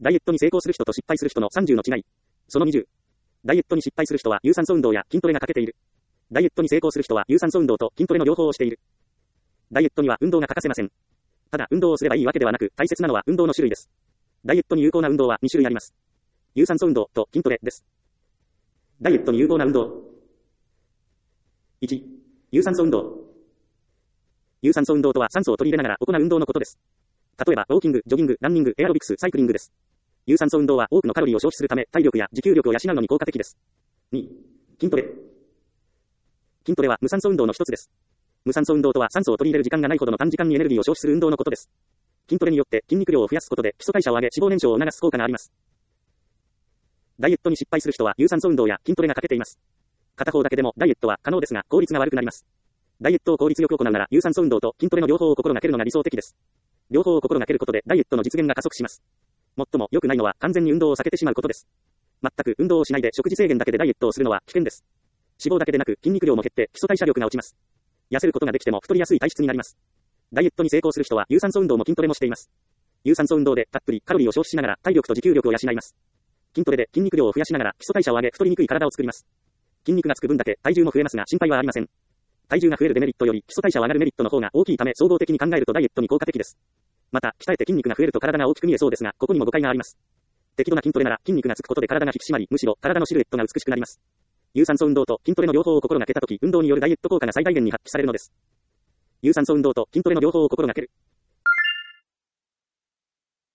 ダイエットに成功する人と失敗する人の30の違い。その20。ダイエットに失敗する人は有酸素運動や筋トレが欠けている。ダイエットに成功する人は有酸素運動と筋トレの両方をしている。ダイエットには運動が欠かせません。ただ運動をすればいいわけではなく、大切なのは運動の種類です。ダイエットに有効な運動は2種類あります。有酸素運動と筋トレです。ダイエットに有効な運動。1、有酸素運動。有酸素運動とは酸素を取り入れながら行う運動のことです。例えば、ウォーキング、ジョギング、ランニング、エアロビクス、サイクリングです。有酸素運動は多くのカロリーを消費するため、体力や持久力を養うのに効果的です。2、筋トレ。筋トレは無酸素運動の一つです。無酸素運動とは酸素を取り入れる時間がないほどの短時間にエネルギーを消費する運動のことです。筋トレによって筋肉量を増やすことで基礎代謝を上げ脂肪燃焼を促す効果があります。ダイエットに失敗する人は有酸素運動や筋トレが欠けています。片方だけでもダイエットは可能ですが効率が悪くなります。ダイエットを効率よく行うなら有酸素運動と筋トレの両方を心がけるのが理想的です。両方を心がけることでダイエットの実現が加速します。最も良くないのは完全に運動を避けてしまうことです。全く運動をしないで食事制限だけでダイエットをするのは危険です。脂肪だけでなく筋肉量も減って基礎代謝力が落ちます。痩せることができても太りやすい体質になります。ダイエットに成功する人は有酸素運動も筋トレもしています。有酸素運動でたっぷりカロリーを消費しながら体力と持久力を養います。筋トレで筋肉量を増やしながら基礎代謝を上げ太りにくい体を作ります。筋肉がつく分だけ体重も増えますが心配はありません。体重が増えるデメリットより基礎代謝を上がるメリットの方が大きいため総合的に考えるとダイエットに効果的です。また、鍛えて筋肉が増えると体が大きく見えそうですが、ここにも誤解があります。適度な筋トレなら筋肉がつくことで体が引き締まり、むしろ体のシルエットが美しくなります。有酸素運動と筋トレの両方を心がけたとき、運動によるダイエット効果が最大限に発揮されるのです。有酸素運動と筋トレの両方を心がける。